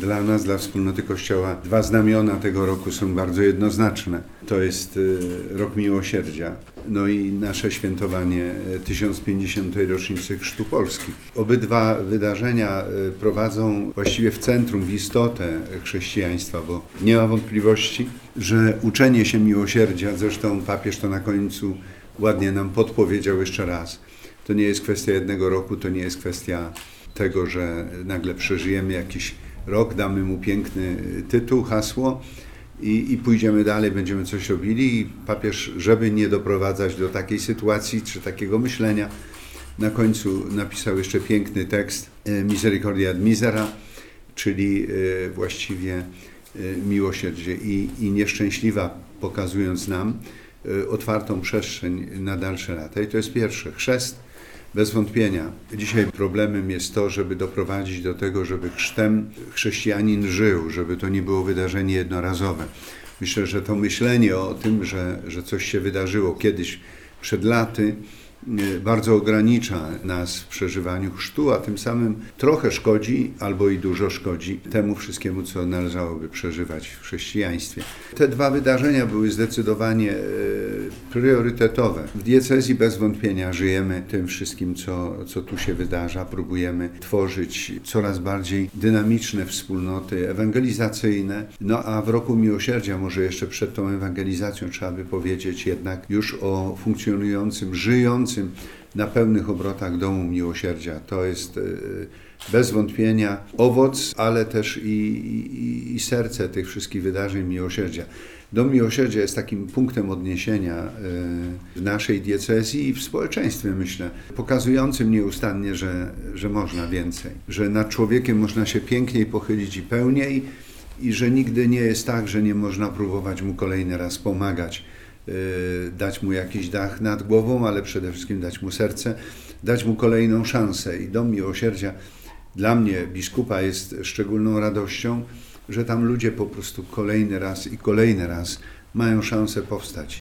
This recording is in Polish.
Dla nas, dla wspólnoty Kościoła, dwa znamiona tego roku są bardzo jednoznaczne. To jest Rok Miłosierdzia, no i nasze świętowanie 1050. rocznicy Chrztu Polski. Obydwa wydarzenia prowadzą właściwie w centrum, w istotę chrześcijaństwa, bo nie ma wątpliwości, że uczenie się miłosierdzia, zresztą papież to na końcu ładnie nam podpowiedział jeszcze raz, to nie jest kwestia jednego roku, to nie jest kwestia tego, że nagle przeżyjemy jakiś rok, damy mu piękny tytuł, hasło i pójdziemy dalej, będziemy coś robili. I papież, żeby nie doprowadzać do takiej sytuacji czy takiego myślenia, na końcu napisał jeszcze piękny tekst Misericordia ad misera, czyli właściwie miłosierdzie i nieszczęśliwa, pokazując nam otwartą przestrzeń na dalsze lata. I to jest pierwsze. Chrzest. Bez wątpienia. Dzisiaj problemem jest to, żeby doprowadzić do tego, żeby chrztem chrześcijanin żył, żeby to nie było wydarzenie jednorazowe. Myślę, że to myślenie o tym, że coś się wydarzyło kiedyś przed laty, bardzo ogranicza nas w przeżywaniu chrztu, a tym samym trochę szkodzi albo i dużo szkodzi temu wszystkiemu, co należałoby przeżywać w chrześcijaństwie. Te dwa wydarzenia były zdecydowanie priorytetowe. W diecezji bez wątpienia żyjemy tym wszystkim, co tu się wydarza. Próbujemy tworzyć coraz bardziej dynamiczne wspólnoty ewangelizacyjne. No a w Roku Miłosierdzia, może jeszcze przed tą ewangelizacją, trzeba by powiedzieć jednak już o funkcjonującym, żyjącym na pełnych obrotach Domu Miłosierdzia. To jest bez wątpienia owoc, ale też i serce tych wszystkich wydarzeń miłosierdzia. Dom Miłosierdzia jest takim punktem odniesienia w naszej diecezji i w społeczeństwie, myślę, pokazującym nieustannie, że można więcej, że nad człowiekiem można się piękniej pochylić i pełniej i że nigdy nie jest tak, że nie można próbować mu kolejny raz pomagać, dać mu jakiś dach nad głową, ale przede wszystkim dać mu serce, dać mu kolejną szansę. I Dom Miłosierdzia dla mnie, biskupa, jest szczególną radością, że tam ludzie po prostu kolejny raz i kolejny raz mają szansę powstać.